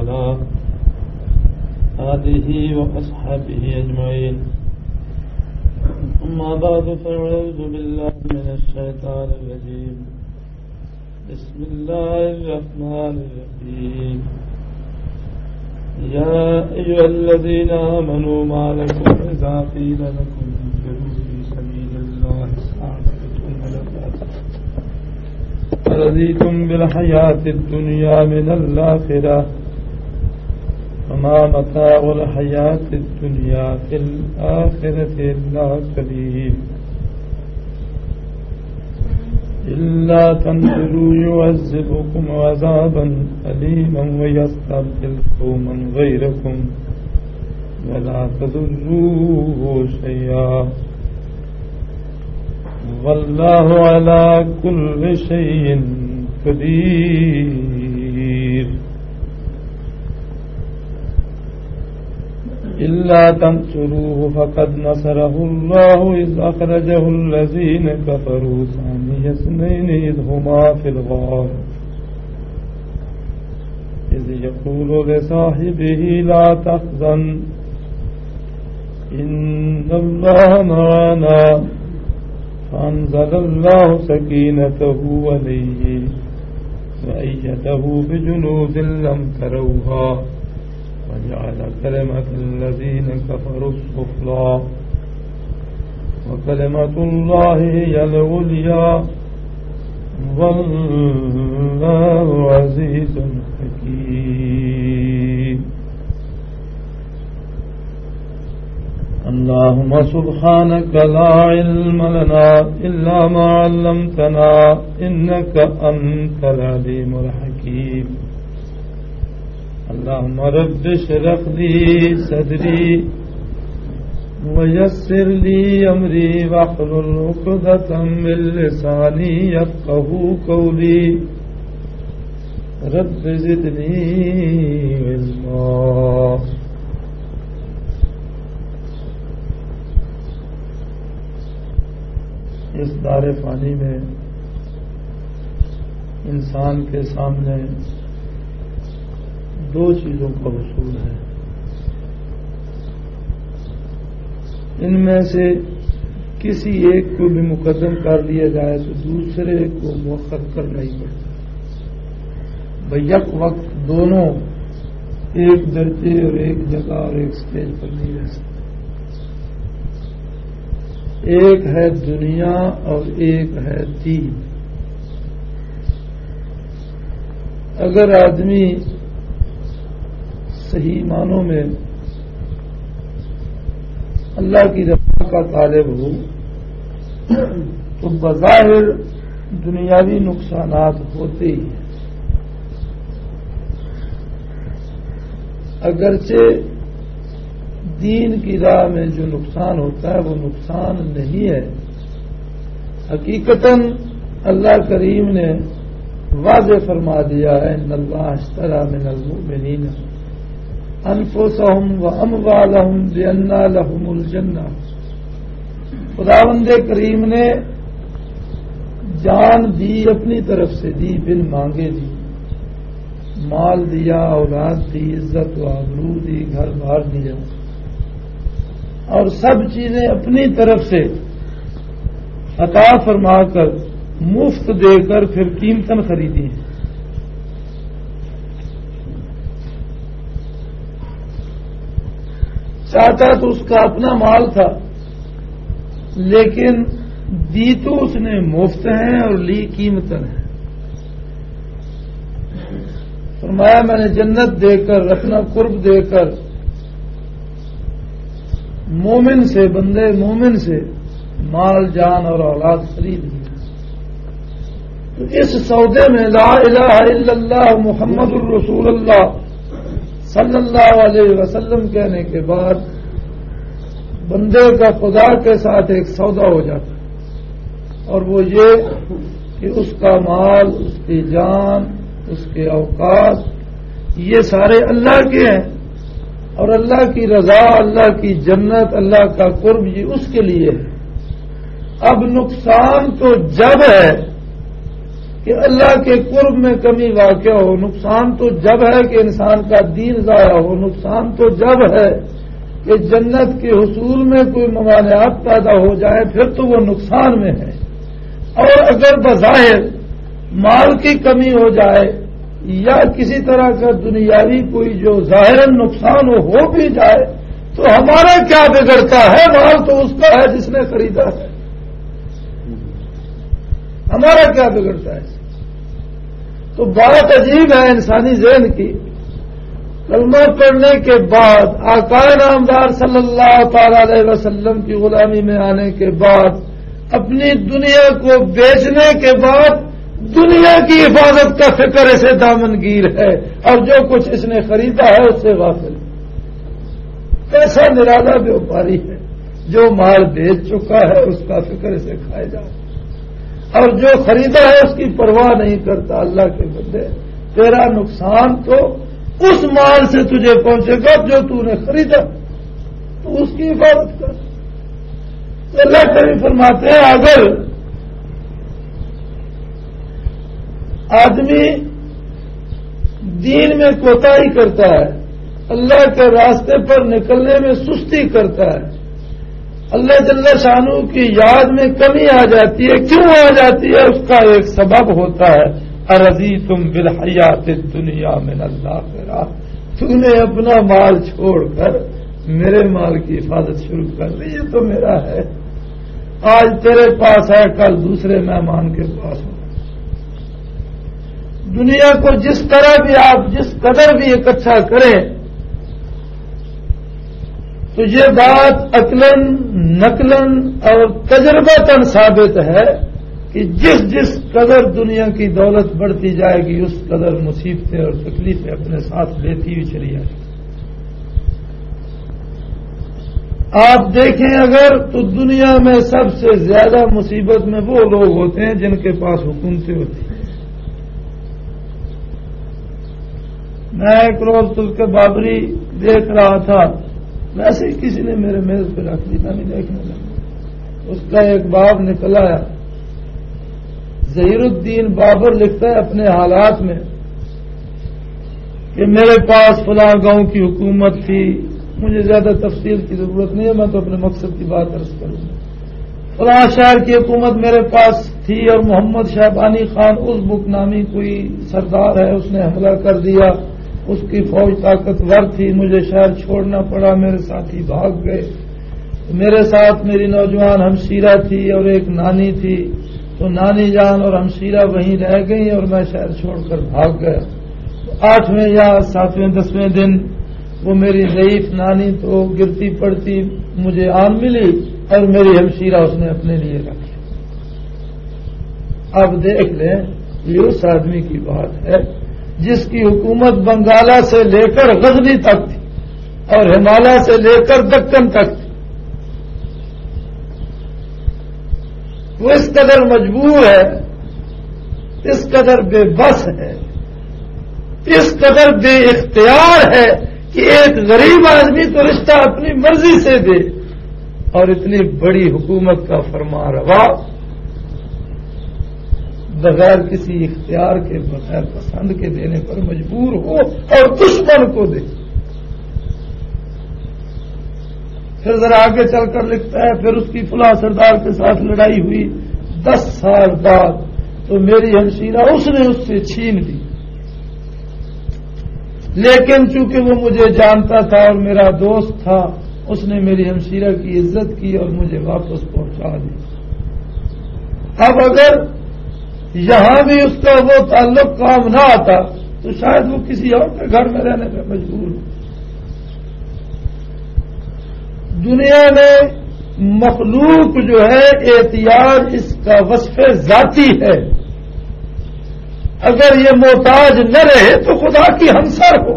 وعلى آله وأصحابه أجمعين. أما بعد فأعوذ بالله من الشيطان الرجيم. بسم الله الرحمن الرحيم. يا أيها الذين آمنوا ما لكم إذا قيل لكم انفروا في سبيل الله استعجلتم ورضيتم بالحياة الدنيا من الآخرة وما متاع الحياة الدنيا في الآخرة إلا قليل. إلا تنفروا يعذبكم عذابا أليما ويستبدل قوما غيركم ولا تضروه شيئا والله على كل شيء قدير. إلا تنصروه فقد نصره الله إذ أخرجه الذين كفروا ثاني اثنين إذ هما في الغار إذ يقول لصاحبه لا تحزن إن الله معنا فأنزل الله سكينته عليه وأيده بجنود لم تروها وجعل كلمة الذين كفروا السفلى وكلمة الله هي العليا والله عزيز حكيم. اللهم سبحانك لا علم لنا إلا ما علمتنا إنك أنت العليم الحكيم. اللهم رب اشرح لي صدري ويسر لي أمري واحلل عقدة من لساني يفقهوا قولي رب زدني علما. اس دار فانی میں انسان کے سامنے دو چیزوں کا وصول ہے. ان میں سے کسی ایک کو بھی مقدم کر لیا جائے تو دوسرے کو مؤخر کرنا ہی پڑتا. بیک وقت دونوں ایک درجے اور ایک جگہ اور ایک سٹیج پر نہیں رہ سکتے. ایک ہے دنیا اور ایک ہے دین. اگر آدمی صحیح معنوں میں اللہ کی رضا کا طالب ہو تو بظاہر دنیاوی نقصانات ہوتے ہی ہیں. اگرچہ دین کی راہ میں جو نقصان ہوتا ہے وہ نقصان نہیں ہے. حقیقتاً اللہ کریم نے واضح فرما دیا ہے ان اللہ اشتری من المؤمنین انفسهم واموالهم بان لهم الجنہ. خداوند کریم نے جان دی اپنی طرف سے دی، بن مانگے دی، مال دیا، اولاد دی، عزت و آبرو دی، گھر بار دیا اور سب چیزیں اپنی طرف سے عطا فرما کر مفت دے کر پھر قیمتاً خریدی ہیں. چاہتا تو اس کا اپنا مال تھا لیکن دی تو اس نے مفت ہیں اور لی قیمتاً ہے. فرمایا میں نے جنت دے کر اپنا قرب دے کر مومن سے، بندے مومن سے مال جان اور اولاد خرید لی. تو اس سودے میں لا الہ الا اللہ محمد الرسول اللہ صلی اللہ علیہ وسلم کہنے کے بعد بندے کا خدا کے ساتھ ایک سودا ہو جاتا ہے، اور وہ یہ کہ اس کا مال، اس کی جان، اس کے اوقات یہ سارے اللہ کے ہیں اور اللہ کی رضا، اللہ کی جنت، اللہ کا قرب یہ اس کے لیے ہے. اب نقصان تو جب ہے کہ کہ اللہ کے قرب میں کمی واقع ہو، نقصان تو جب ہے کہ انسان کا دین ضائع ہو، نقصان تو جب ہے کہ جنت کے حصول میں کوئی ممانعات پیدا ہو جائے، پھر تو وہ نقصان میں ہے۔ اور اگر بظاہر مال کی کمی ہو جائے یا کسی طرح کا دنیاوی کوئی جو ظاہراً نقصان ہو بھی جائے تو ہمارا کیا بگڑتا ہے؟ مال تو اس کا ہے جس نے خریدا ہے، ہمارا کیا بگڑتا ہے؟ تو بات عجیب ہے انسانی ذہن کی۔ کلمہ پڑھنے کے بعد آقا نامدار صلی اللہ تعالی علیہ وسلم کی غلامی میں آنے کے بعد اپنی دنیا کو بیچنے کے بعد دنیا کی حفاظت کا فکر اسے دامنگیر ہے، اور جو کچھ اس نے خریدا ہے اس سے غافل۔ ایسا نرالا بیوپاری ہے، جو مال بیچ چکا ہے اس کا فکر اسے کھائے جا، اور جو خریدا ہے اس کی پرواہ نہیں کرتا۔ اللہ کے بندے، تیرا نقصان تو اس مال سے تجھے پہنچے گا جو تو نے خریدا، تو اس کی حفاظت کر۔ تو اللہ کریم فرماتے ہیں اگر آدمی دین میں کوتاہی کرتا ہے، اللہ کے راستے پر نکلنے میں سستی کرتا ہے، اللہ جل شانہ کی یاد میں کمی آ جاتی ہے، کیوں آ جاتی ہے؟ اس کا ایک سبب ہوتا ہے، ارضیتم بالحیات الدنیا من الآخرہ، تو نے اپنا مال چھوڑ کر میرے مال کی حفاظت شروع کر دی، یہ تو میرا ہے، آج تیرے پاس ہے کل دوسرے مہمان کے پاس ہو۔ دنیا کو جس طرح بھی آپ جس قدر بھی اکٹھا کریں تو یہ بات عقلاً نقلاً اور تجرباتاً ثابت ہے کہ جس قدر دنیا کی دولت بڑھتی جائے گی اس قدر مصیبتیں اور تکلیفیں اپنے ساتھ لیتی ہوئی چلی جائیں گی۔ آپ دیکھیں اگر تو دنیا میں سب سے زیادہ مصیبت میں وہ لوگ ہوتے ہیں جن کے پاس حکومتیں ہوتی ہیں۔ میں ایک روز تلک بابری دیکھ رہا تھا، ویسے ہی کسی نے میرے میز پہ رکھ دی، میں نہیں دیکھنے لگا، اس کا ایک باب نکل آیا۔ ظہیر الدین بابر لکھتا ہے اپنے حالات میں کہ میرے پاس فلاں گاؤں کی حکومت تھی، مجھے زیادہ تفصیل کی ضرورت نہیں ہے، میں تو اپنے مقصد کی بات عرض کروں گا۔ فلاں شہر کی حکومت میرے پاس تھی اور محمد شہبانی خان اس بک نامی کوئی سردار ہے، اس نے حملہ کر دیا، اس کی فوج طاقتور تھی، مجھے شہر چھوڑنا پڑا، میرے ساتھی بھاگ گئے، میرے ساتھ میری نوجوان ہمشیرہ تھی اور ایک نانی تھی، تو نانی جان اور ہمشیرہ وہیں رہ گئی اور میں شہر چھوڑ کر بھاگ گیا۔ 8ویں یا 7ویں 10ویں دن وہ میری ضعیف نانی تو گرتی پڑتی مجھے آن ملی اور میری ہمشیرہ اس نے اپنے لیے رکھی۔ اب دیکھ لیں یہ اس آدمی کی بات ہے جس کی حکومت بنگالہ سے لے کر غزنی تک تھی اور ہمالیہ سے لے کر دکن تک تھی۔ وہ اس قدر مجبور ہے، اس قدر بے بس ہے، اس قدر بے اختیار ہے کہ ایک غریب آدمی تو رشتہ اپنی مرضی سے دے، اور اتنی بڑی حکومت کا فرما روا بغیر کسی اختیار کے بغیر پسند کے دینے پر مجبور ہو اور دشمن کو دے۔ پھر ذرا آگے چل کر لکھتا ہے پھر اس کی فلاں سردار کے ساتھ لڑائی ہوئی، 10 سال بعد تو میری ہمشیرہ اس نے اس سے چھین لی، لیکن چونکہ وہ مجھے جانتا تھا اور میرا دوست تھا اس نے میری ہمشیرہ کی عزت کی اور مجھے واپس پہنچا دی۔ اب اگر یہاں بھی اس کا وہ تعلق کام نہ آتا تو شاید وہ کسی اور کے گھر میں رہنے پر مجبور ہو۔ دنیا میں مخلوق جو ہے احتیاج اس کا وصف ذاتی ہے، اگر یہ محتاج نہ رہے تو خدا کی ہمسر ہو۔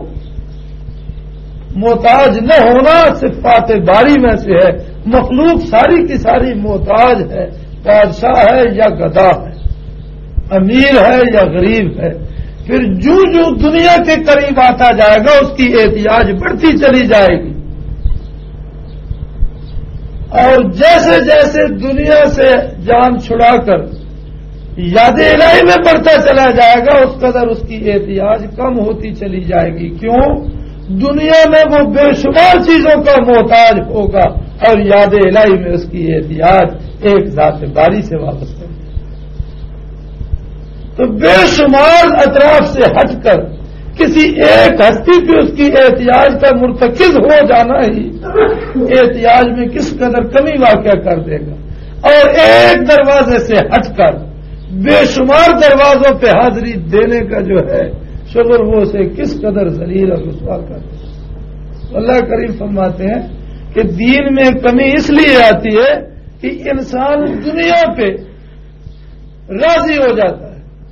محتاج نہ ہونا صفات باری میں سے ہے، مخلوق ساری کی ساری محتاج ہے، بادشاہ ہے یا گدا ہے، امیر ہے یا غریب ہے۔ پھر جو دنیا کے قریب آتا جائے گا اس کی احتیاج بڑھتی چلی جائے گی، اور جیسے جیسے دنیا سے جان چھڑا کر یاد الہی میں بڑھتا چلا جائے گا اس قدر اس کی احتیاج کم ہوتی چلی جائے گی. کیوں؟ دنیا میں وہ بے شمار چیزوں کا محتاج ہوگا اور یاد الہی میں اس کی احتیاج ایک ذات باری سے وابستہ ہے. تو بے شمار اطراف سے ہٹ کر کسی ایک ہستی پہ اس کی احتیاج کا مرتکز ہو جانا ہی احتیاج میں کس قدر کمی واقع کر دے گا. اور ایک دروازے سے ہٹ کر بے شمار دروازوں پہ حاضری دینے کا جو ہے شغل وہ اسے کس قدر ذلیل اور رسوا کر دے. اللہ کریم فرماتے ہیں کہ دین میں کمی اس لیے آتی ہے کہ انسان دنیا پہ راضی ہو جاتا ہے.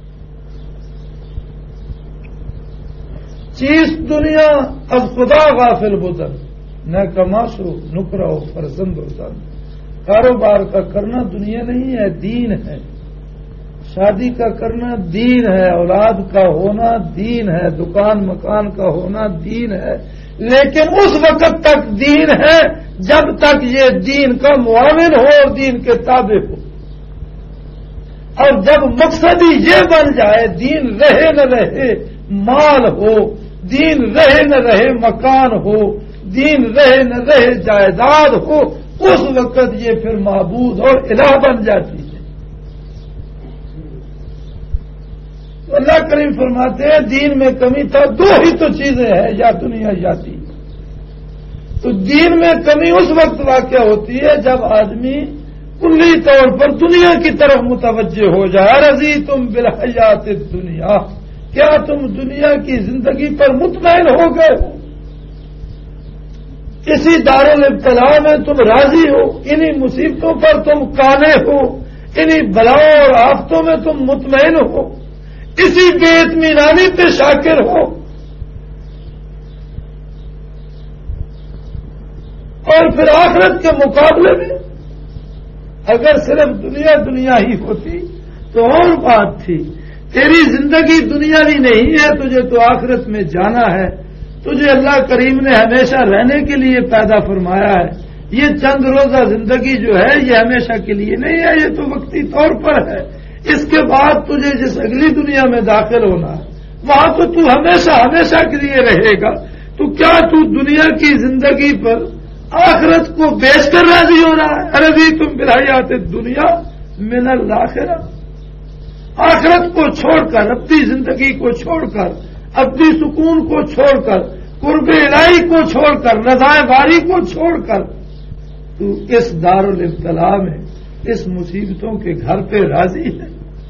چیز دنیا اب خدا غافل بدل نہ کماشو نکرو فرزند و زن. کاروبار کا کرنا دنیا نہیں ہے، دین ہے. شادی کا کرنا دین ہے، اولاد کا ہونا دین ہے، دکان مکان کا ہونا دین ہے. لیکن اس وقت تک دین ہے جب تک یہ دین کا معاون ہو اور دین کے تابع ہو. اور جب مقصد ہی یہ بن جائے دین رہے نہ رہے مال ہو، دین رہے نہ رہے مکان ہو، دین رہے نہ رہے جائیداد ہو، اس وقت یہ پھر معبود اور الہ بن جاتی ہے. تو اللہ کریم فرماتے ہیں دین میں کمی تھا. دو ہی تو چیزیں ہیں، یا دنیا یا دین. تو دین میں کمی اس وقت واقع ہوتی ہے جب آدمی کلی طور پر دنیا کی طرف متوجہ ہو جائے. رضی تم بالحیات الدنیا، کیا تم دنیا کی زندگی پر مطمئن ہو گئے ہو؟ اسی دارالابتلاء میں تم راضی ہو؟ انہی مصیبتوں پر تم قانع ہو؟ انہی بلاؤں اور آفتوں میں تم مطمئن ہو؟ اسی بے اطمینانی پہ شاکر ہو؟ اور پھر آخرت کے مقابلے میں اگر صرف دنیا دنیا ہی ہوتی تو اور بات تھی. تیری زندگی دنیاوی نہیں ہے، تجھے تو آخرت میں جانا ہے. تجھے اللہ کریم نے ہمیشہ رہنے کے لیے پیدا فرمایا ہے. یہ چند روزہ زندگی جو ہے یہ ہمیشہ کے لیے نہیں ہے، یہ تو وقتی طور پر ہے. اس کے بعد تجھے جس اگلی دنیا میں داخل ہونا ہے وہاں تو ہمیشہ ہمیشہ کے لیے رہے گا. تو کیا تو دنیا کی زندگی پر آخرت کو بیچ کر راضی ہو رہا ہے؟ رضی تم بالحیات الدنیا من الآخرہ. آخرت کو چھوڑ کر، اپنی زندگی کو چھوڑ کر، اپنی سکون کو چھوڑ کر، قرب الہی کو چھوڑ کر، رضائے باری کو چھوڑ کر تو اس دارالابتلاء میں اس مصیبتوں کے گھر پہ راضی ہے.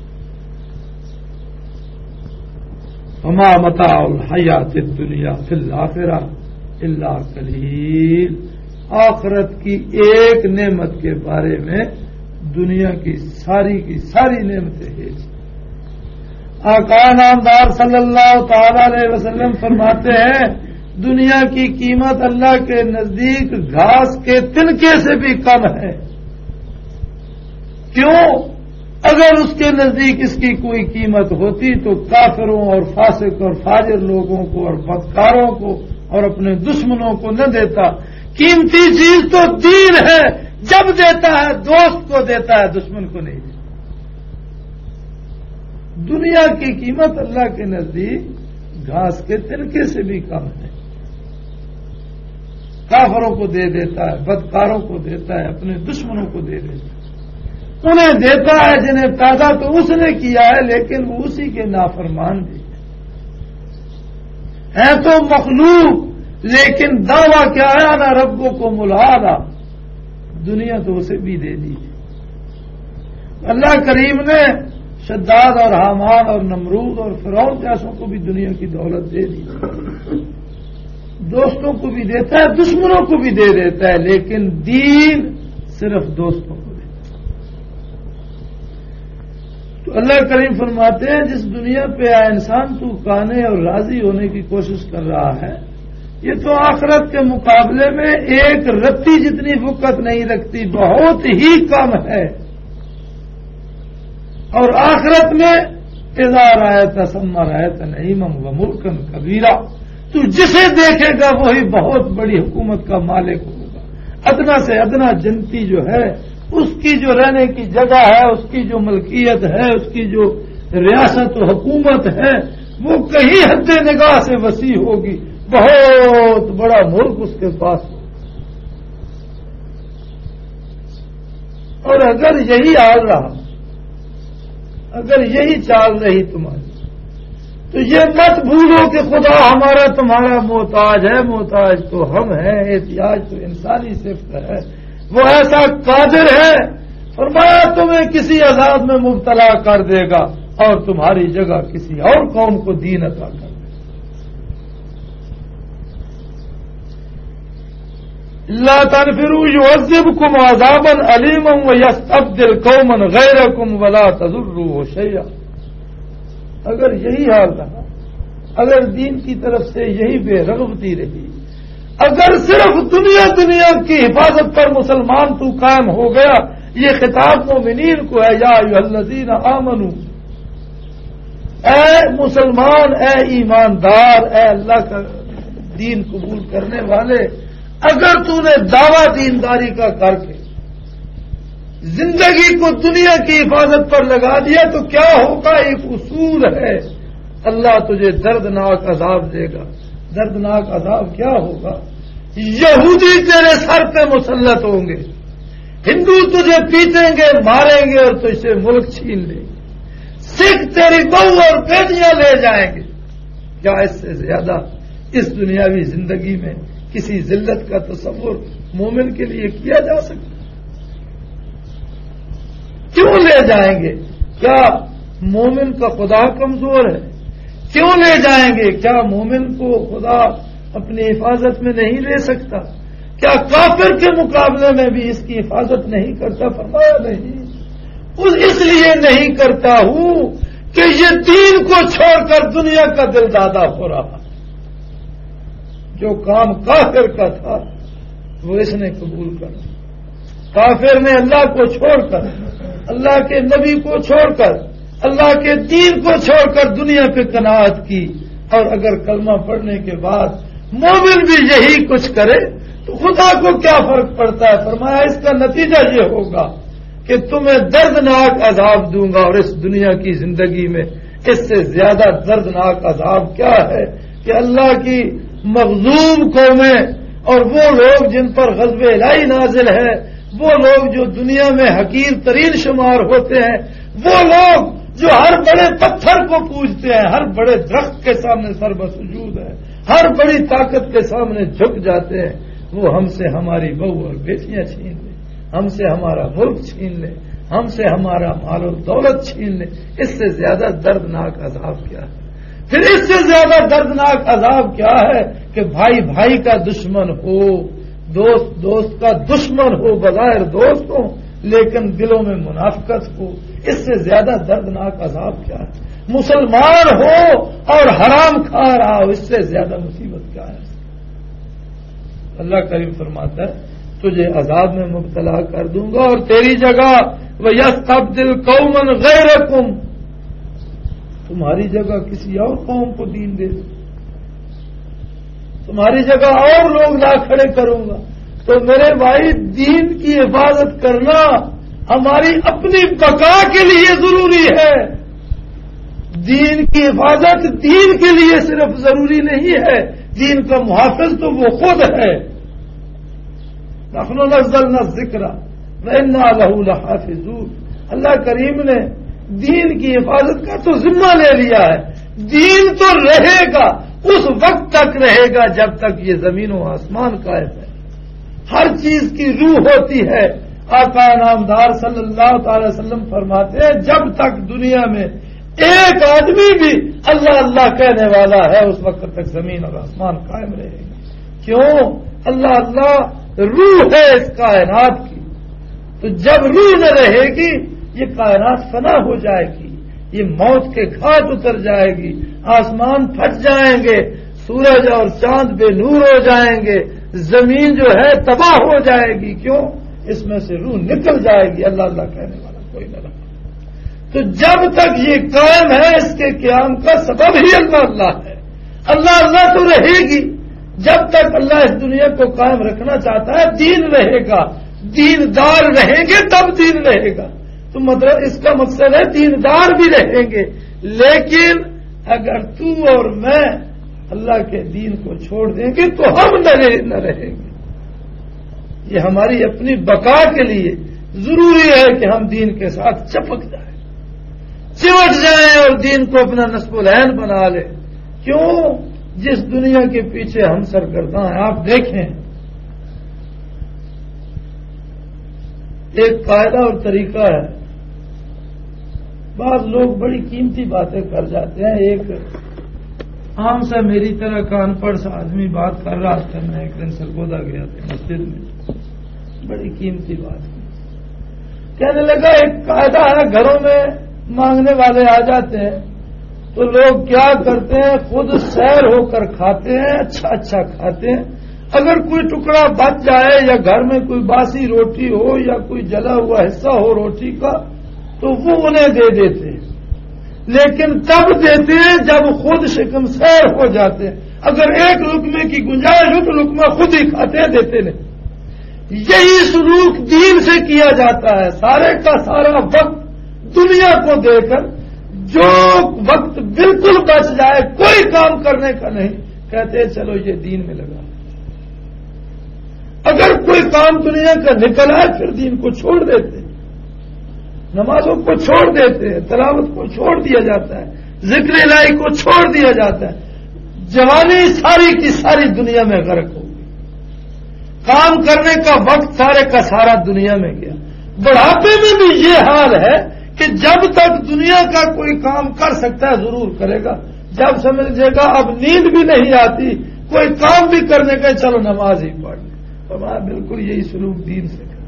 وما متاع الحیات الدنیا فی الآخرہ الا قلیل. آخرت کی ایک نعمت کے بارے میں دنیا کی ساری نعمتیں ہیں. آقا نامدار صلی اللہ تعالی علیہ وسلم فرماتے ہیں دنیا کی قیمت اللہ کے نزدیک گھاس کے تنکے سے بھی کم ہے. کیوں؟ اگر اس کے نزدیک اس کی کوئی قیمت ہوتی تو کافروں اور فاسق اور فاجر لوگوں کو اور بدکاروں کو اور اپنے دشمنوں کو نہ دیتا. قیمتی چیز تو دین ہے، جب دیتا ہے دوست کو دیتا ہے، دشمن کو نہیں دیتا. دنیا کی قیمت اللہ کے نزدیک گھاس کے تنکے سے بھی کم ہے. کافروں کو دے دیتا ہے، بدکاروں کو دیتا ہے، اپنے دشمنوں کو دے دیتا ہے. انہیں دیتا ہے جنہیں پیدا تو اس نے کیا ہے لیکن وہ اسی کے نافرمان بھی ہے تو مخلوق. لیکن دعویٰ کیا ہے نا ربوں کو ملحدہ، دنیا تو اسے بھی دے دی. اللہ کریم نے شداد اور حامان اور نمرود اور فرعون جیسوں کو بھی دنیا کی دولت دے دی. دوستوں کو بھی دیتا ہے، دشمنوں کو بھی دے دیتا ہے، لیکن دین صرف دوستوں کو دیتا ہے. تو اللہ کریم فرماتے ہیں جس دنیا پہ انسان تو قانع اور راضی ہونے کی کوشش کر رہا ہے یہ تو آخرت کے مقابلے میں ایک رتی جتنی وقت نہیں رکھتی، بہت ہی کم ہے. اور آخرت میں اذا رأیت ثم رأیت نعیما وملکا کبیرا. تو جسے دیکھے گا وہی بہت بڑی حکومت کا مالک ہوگا. ادنا سے ادنا جنتی جو ہے اس کی جو رہنے کی جگہ ہے، اس کی جو ملکیت ہے، اس کی جو ریاست و حکومت ہے، وہ کہیں حد نگاہ سے وسیع ہوگی، بہت بڑا ملک اس کے پاس ہوگا۔ اور اگر یہی حال رہا، اگر یہی چال رہی تمہاری، تو یہ مت بھولو کہ خدا ہمارا تمہارا محتاج ہے، محتاج تو ہم ہیں، احتیاج تو انسانی صفت ہے، وہ ایسا قادر ہے، فرمایا تمہیں کسی عذاب میں مبتلا کر دے گا اور تمہاری جگہ کسی اور قوم کو دین عطا کر دے گا۔ لا تنفروا يعذبكم عذابا أليما ويستبدل قوما غيركم ولا تضروه شيئا۔ اگر یہی حال رہا، اگر دین کی طرف سے یہی بے رغبتی رہی، اگر صرف دنیا کی حفاظت پر مسلمان تو قائم ہو گیا، یہ خطاب مومنین کو ہے، یا ایھا الذین آمنوا، اے مسلمان، اے ایماندار، اے اللہ کا دین قبول کرنے والے، اگر تو نے دعویٰ دینداری کا کر کے زندگی کو دنیا کی حفاظت پر لگا دیا تو کیا ہوگا؟ ایک اصول ہے، اللہ تجھے دردناک عذاب دے گا۔ دردناک عذاب کیا ہوگا؟ یہودی تیرے سر پہ مسلط ہوں گے، ہندو تجھے پیٹیں گے، ماریں گے اور تجھ سے ملک چھین لیں گے، سکھ تیری بہو اور بیٹیاں لے جائیں گے۔ کیا اس سے زیادہ اس دنیاوی زندگی میں کسی ذلت کا تصور مومن کے لیے کیا جا سکتا؟ کیوں لے جائیں گے؟ کیا مومن کا خدا کمزور ہے؟ کیوں لے جائیں گے؟ کیا مومن کو خدا اپنی حفاظت میں نہیں لے سکتا؟ کیا کافر کے مقابلے میں بھی اس کی حفاظت نہیں کرتا؟ فرمایا نہیں، اس لیے نہیں کرتا ہوں کہ یہ دین کو چھوڑ کر دنیا کا دل دادا ہو رہا۔ جو کام کافر کا تھا وہ اس نے قبول کر، کافر نے اللہ کو چھوڑ کر، اللہ کے نبی کو چھوڑ کر، اللہ کے دین کو چھوڑ کر دنیا پہ قناعت کی، اور اگر کلمہ پڑھنے کے بعد مومن بھی یہی کچھ کرے تو خدا کو کیا فرق پڑتا ہے؟ فرمایا اس کا نتیجہ یہ ہوگا کہ تمہیں دردناک عذاب دوں گا، اور اس دنیا کی زندگی میں اس سے زیادہ دردناک عذاب کیا ہے کہ اللہ کی مغضوب قومیں اور وہ لوگ جن پر غضب الہی نازل ہے، وہ لوگ جو دنیا میں حقیر ترین شمار ہوتے ہیں، وہ لوگ جو ہر بڑے پتھر کو پوجتے ہیں، ہر بڑے درخت کے سامنے سر بسجود ہے، ہر بڑی طاقت کے سامنے جھک جاتے ہیں، وہ ہم سے ہماری بہو اور بیٹیاں چھین لیں، ہم سے ہمارا ملک چھین لیں، ہم سے ہمارا مال و دولت چھین لیں۔ اس سے زیادہ دردناک عذاب کیا ہے؟ پھر اس سے زیادہ دردناک عذاب کیا ہے کہ بھائی بھائی کا دشمن ہو، دوست دوست کا دشمن ہو، بظاہر دوست ہو لیکن دلوں میں منافقت ہو۔ اس سے زیادہ دردناک عذاب کیا ہے؟ مسلمان ہو اور حرام کھا رہا ہو، اس سے زیادہ مصیبت کیا ہے؟ اللہ کریم فرماتا ہے تجھے عذاب میں مبتلا کر دوں گا اور تیری جگہ وَيَسْتَبْدِلْ قَوْمًا غَيْرَكُمْ، تمہاری جگہ کسی اور قوم کو دین دے دوں، تمہاری جگہ اور لوگ لا کھڑے کروں گا۔ تو میرے بھائی، دین کی حفاظت کرنا ہماری اپنی بقا کے لیے ضروری ہے۔ دین کی حفاظت دین کے لیے صرف ضروری نہیں ہے، دین کا محافظ تو وہ خود ہے۔ نحن نزلنا الذکر وإنا لہ لحافظون، اللہ کریم نے دین کی حفاظت کا تو ذمہ لے لیا ہے۔ دین تو رہے گا، اس وقت تک رہے گا جب تک یہ زمین و آسمان قائم ہے۔ ہر چیز کی روح ہوتی ہے۔ آقا نامدار صلی اللہ تعالی وسلم فرماتے ہیں جب تک دنیا میں ایک آدمی بھی اللہ اللہ کہنے والا ہے اس وقت تک زمین اور آسمان قائم رہے گا۔ کیوں؟ اللہ اللہ روح ہے اس کائنات کی، تو جب روح نہ رہے گی یہ کائنات فنا ہو جائے گی، یہ موت کے گھاٹ اتر جائے گی، آسمان پھٹ جائیں گے، سورج اور چاند بے نور ہو جائیں گے، زمین جو ہے تباہ ہو جائے گی۔ کیوں؟ اس میں سے روح نکل جائے گی، اللہ اللہ کہنے والا کوئی نہ رہا۔ تو جب تک یہ قائم ہے اس کے قیام کا سبب ہی اللہ اللہ ہے۔ اللہ اللہ تو رہے گی، جب تک اللہ اس دنیا کو قائم رکھنا چاہتا ہے دین رہے گا، دیندار رہیں گے تب دین رہے گا. تو مطلب اس کا مقصد ہے دیندار بھی رہیں گے، لیکن اگر تو اور میں اللہ کے دین کو چھوڑ دیں گے تو ہم نہ رہیں گے. یہ ہماری اپنی بقا کے لیے ضروری ہے کہ ہم دین کے ساتھ چپک جائیں، چمٹ جائیں اور دین کو اپنا نصب العین بنا لیں. کیوں؟ جس دنیا کے پیچھے ہم سرگرداں ہیں. آپ دیکھیں ایک قاعدہ اور طریقہ ہے. بعض لوگ بڑی قیمتی باتیں کر جاتے ہیں. ایک عام سا میری طرح کا ان پڑھ سا آدمی بات کر رہا تھا. میں ایک دن سرگودا گیا تھا مسجد میں، بڑی قیمتی بات کہنے لگا ایک قاعدہ ہے، گھروں میں مانگنے والے آ جاتے ہیں تو لوگ کیا کرتے ہیں، خود سیر ہو کر کھاتے ہیں، اچھا کھاتے ہیں. اگر کوئی ٹکڑا بچ جائے یا گھر میں کوئی باسی روٹی ہو یا کوئی جلا ہوا حصہ ہو روٹی کا تو وہ انہیں دے دیتے ہیں، لیکن تب دیتے ہیں جب خود شکم سیر ہو جاتے ہیں. اگر ایک لقمے کی گنجائش ہو تو لقمہ خود ہی کھاتے ہیں، دیتے نہیں. یہی سلوک دین سے کیا جاتا ہے. سارے کا سارا وقت دنیا کو دے کر جو وقت بالکل بچ جائے کوئی کام کرنے کا نہیں، کہتے ہیں چلو یہ دین میں لگا. اگر کوئی کام دنیا کا نکل آئے پھر دین کو چھوڑ دیتے ہیں، نمازوں کو چھوڑ دیتے ہیں، تلاوت کو چھوڑ دیا جاتا ہے، ذکر الہی کو چھوڑ دیا جاتا ہے. جوانی ساری کی ساری دنیا میں غرق ہو گئی، کام کرنے کا وقت سارے کا سارا دنیا میں گیا. بڑھاپے میں بھی یہ حال ہے کہ جب تک دنیا کا کوئی کام کر سکتا ہے ضرور کرے گا. جب سمجھے گا اب نیند بھی نہیں آتی کوئی کام بھی کرنے کا، چلو نماز ہی پڑھ لیں. فرمایا بالکل یہی سلوک دین سے کریں.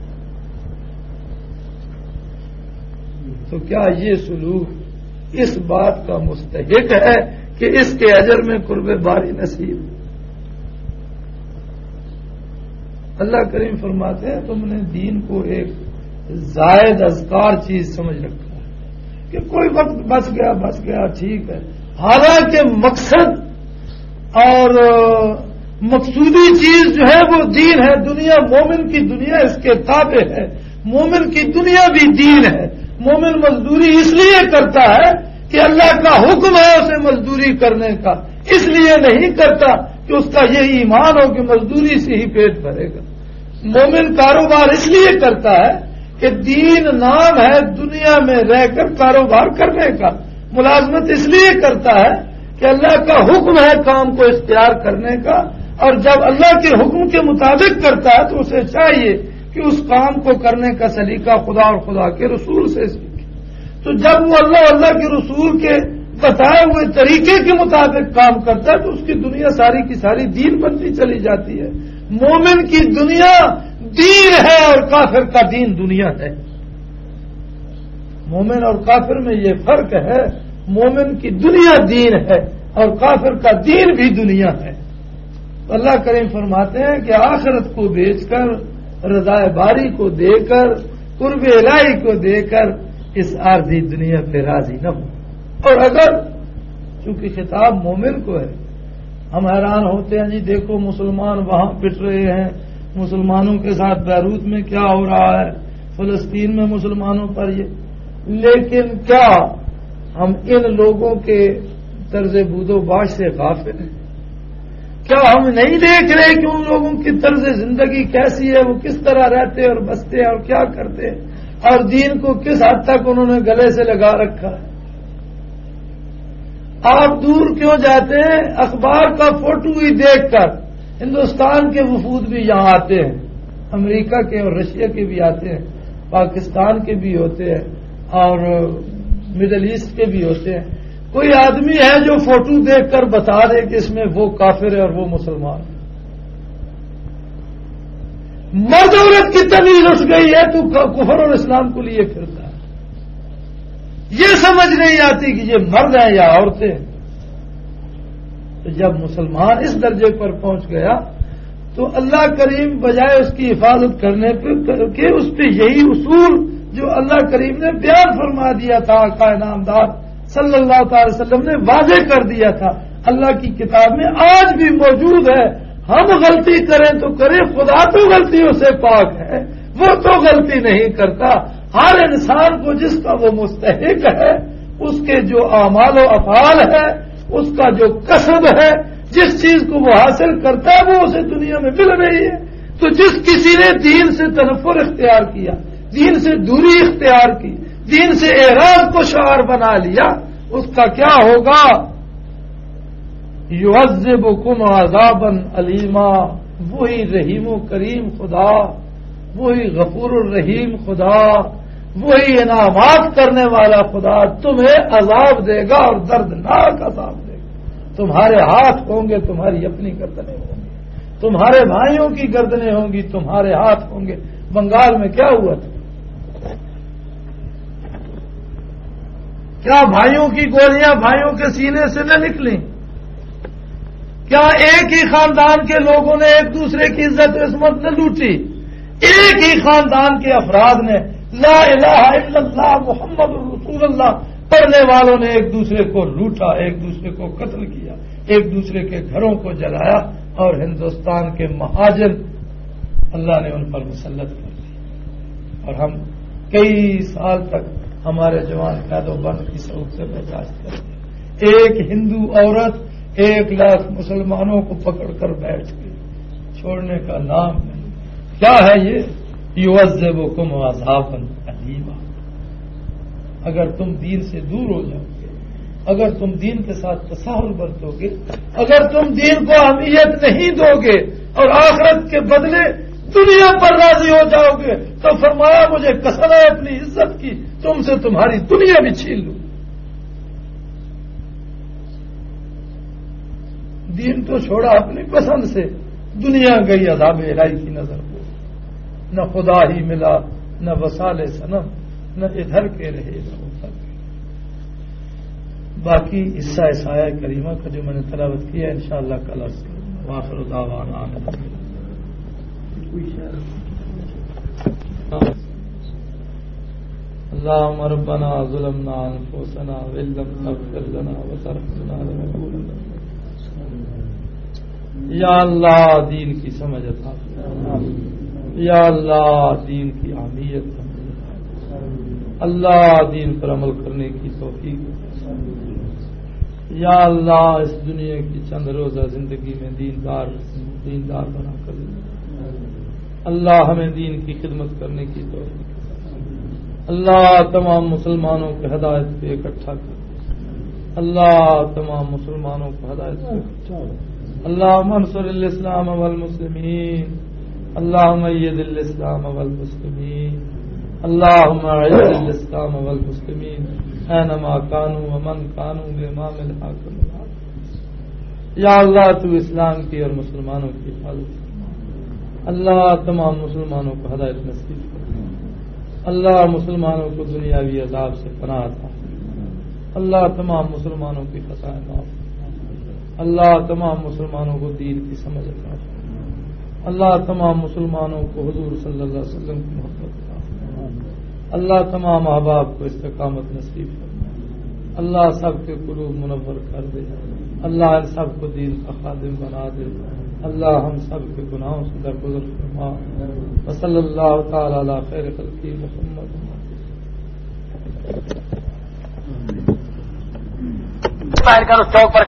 تو کیا یہ سلوک اس بات کا مستحق ہے کہ اس کے اجر میں قرب باری نصیب؟ اللہ کریم فرماتے ہیں تم نے دین کو ایک زائد اذکار چیز سمجھ رکھا ہے کہ کوئی وقت بچ گیا ٹھیک ہے. حالانکہ مقصد اور مقصودی چیز جو ہے وہ دین ہے. دنیا مومن کی دنیا اس کے تابع ہے. مومن کی دنیا بھی دین ہے. مومن مزدوری اس لیے کرتا ہے کہ اللہ کا حکم ہے اسے مزدوری کرنے کا، اس لیے نہیں کرتا کہ اس کا یہ ایمان ہو کہ مزدوری سے ہی پیٹ بھرے گا. مومن کاروبار اس لیے کرتا ہے کہ دین نام ہے دنیا میں رہ کر کاروبار کرنے کا. ملازمت اس لیے کرتا ہے کہ اللہ کا حکم ہے کام کو اختیار کرنے کا، اور جب اللہ کے حکم کے مطابق کرتا ہے تو اسے چاہیے کہ اس کام کو کرنے کا سلیقہ خدا اور خدا کے رسول سے سیکھے. تو جب وہ اللہ کے رسول کے بتائے ہوئے طریقے کے مطابق کام کرتا ہے تو اس کی دنیا ساری کی ساری دین بنتی چلی جاتی ہے. مومن کی دنیا دین ہے اور کافر کا دین دنیا ہے. مومن اور کافر میں یہ فرق ہے. مومن کی دنیا دین ہے اور کافر کا دین بھی دنیا ہے. اللہ کریم فرماتے ہیں کہ آخرت کو بیچ کر، رضا باری کو دے کر، قرب الہی کو دے کر اس عارضی دنیا پہ راضی نہ ہو. اور اگر چونکہ خطاب مومن کو ہے، ہم حیران ہوتے ہیں جی دیکھو مسلمان وہاں پٹ رہے ہیں، مسلمانوں کے ساتھ بیروت میں کیا ہو رہا ہے، فلسطین میں مسلمانوں پر یہ. لیکن کیا ہم ان لوگوں کے طرز بود و باش سے غافل ہیں؟ کیا ہم نہیں دیکھ رہے کہ ان لوگوں کی طرز زندگی کیسی ہے، وہ کس طرح رہتے اور بستے ہیں اور کیا کرتے ہیں، اور دین کو کس حد تک انہوں نے گلے سے لگا رکھا ہے؟ آپ دور کیوں جاتے ہیں؟ اخبار کا فوٹو ہی دیکھ کر ہندوستان کے وفود بھی یہاں آتے ہیں، امریکہ کے اور رشیا کے بھی آتے ہیں، پاکستان کے بھی ہوتے ہیں اور مڈل ایسٹ کے بھی ہوتے ہیں. کوئی آدمی ہے جو فوٹو دیکھ کر بتا دے کہ اس میں وہ کافر ہے اور وہ مسلمان ہے؟ مرد عورت کی تمیز اٹھ گئی ہے تو کفر اور اسلام کو لیے پھرتا ہے. یہ سمجھ نہیں آتی کہ یہ مرد ہیں یا عورتیں. تو جب مسلمان اس درجے پر پہنچ گیا تو اللہ کریم بجائے اس کی حفاظت کرنے پہ کہ اس پہ یہی اصول جو اللہ کریم نے بیان فرما دیا تھا، آقا انعامدار صلی اللہ تعالی وسلم نے واضح کر دیا تھا، اللہ کی کتاب میں آج بھی موجود ہے. ہم غلطی کریں تو کریں، خدا تو غلطیوں سے پاک ہے. وہ تو غلطی نہیں کرتا. ہر انسان کو جس کا وہ مستحق ہے اس کے جو اعمال و افعال ہے, اس کا جو کسب ہے, جس چیز کو وہ حاصل کرتا ہے وہ اسے دنیا میں مل رہی ہے. تو جس کسی نے دین سے تنفر اختیار کیا, دین سے دوری اختیار کی, دین سے اعراض کو شعار بنا لیا, اس کا کیا ہوگا؟ یعذبکم عذابا علیما. وہی رحیم و کریم خدا, وہی غفور الرحیم خدا, وہی انعامات کرنے والا خدا تمہیں عذاب دے گا اور دردناک عذاب دے گا. تمہارے ہاتھ ہوں گے, تمہاری اپنی گردنیں ہوں گی, تمہارے بھائیوں کی گردنیں ہوں گی, تمہارے ہاتھ ہوں گے. بنگال میں کیا ہوا تھا؟ کیا بھائیوں کی گولیاں بھائیوں کے سینے سے نہ نکلیں؟ کیا ایک ہی خاندان کے لوگوں نے ایک دوسرے کی عزت عصمت نہ لوٹی؟ ایک ہی خاندان کے افراد نے لا الہ الا اللہ محمد رسول اللہ پڑھنے والوں نے ایک دوسرے کو لوٹا, ایک دوسرے کو قتل کیا, ایک دوسرے کے گھروں کو جلایا, اور ہندوستان کے مہاجر اللہ نے ان پر مسلط کر دیا. اور ہم کئی سال تک ہمارے جوان قید و بند کی سعود سے برداشت کرتے. ایک ہندو عورت 1 لاکھ مسلمانوں کو پکڑ کر بیٹھ گئی, چھوڑنے کا نام نہیں. کیا ہے یہ؟ یعذبکم عذابا علیما. اگر تم دین سے دور ہو جاؤ گے, اگر تم دین کے ساتھ تصاہل برتو گے, اگر تم دین کو اہمیت نہیں دو گے اور آخرت کے بدلے دنیا پر راضی ہو جاؤ گے, تو فرمایا مجھے قسم ہے اپنی عزت کی, تم سے تمہاری دنیا بھی چھین لوں. دین تو چھوڑا اپنی پسند سے, دنیا گئی عذاب الہی کی نظر کو. نہ خدا ہی ملا, نہ وصال صنم, نہ ادھر کے رہے نہ ادھر کے. باقی حصہ سایہ کریمہ کا جو میں نے تلاوت کیا انشاءاللہ کل عرض کروں. وآخر دعوانا اللهم ربنا ظلمنا انفسنا وان لم تغفر لنا وترحمنا لنكونن. یا اللہ دین کی سمجھ عطا فرما, یا اللہ دین کی اہمیت سمجھ, اللہ دین پر عمل کرنے کی توفیق. یا اللہ اس دنیا کی چند روزہ زندگی میں دیندار بنا کر دے. اللہ ہمیں دین کی خدمت کرنے کی توفیق. اللہ تمام مسلمانوں کو ہدایت پہ اکٹھا کر. اللہ تمام مسلمانوں کو ہدایت پہ اکٹھا کر. اللهم انصر الاسلام والمسلمين, اللهم ايد الاسلام والمسلمين, اللهم اعز الاسلام والمسلمين اينما كانوا ومن كانوا بامام الحاكم. یا اللہ تو اسلام کی اور مسلمانوں کی حفاظت فرما. اللہ تمام مسلمانوں کو ہدایت نصیب فرما. اللہ مسلمانوں کو دنیاوی عذاب سے پناہ عطا. اللہ تمام مسلمانوں کی خطائیں معاف. اللہ تمام مسلمانوں کو دین کی سمجھ عطا. اللہ تمام مسلمانوں کو حضور صلی اللہ علیہ وسلم کی محبت عطا. اللہ تمام احباب کو استقامت نصیب فرما. اللہ سب کے قلوب منور کر دے. اللہ ان سب کو دین کا خادم بنا دے. اللہ ہم سب کے گناہوں سے درگزر فرما. وصلی اللہ تعالی علی خیر خلقہ محمد. باہر کرو چوک پر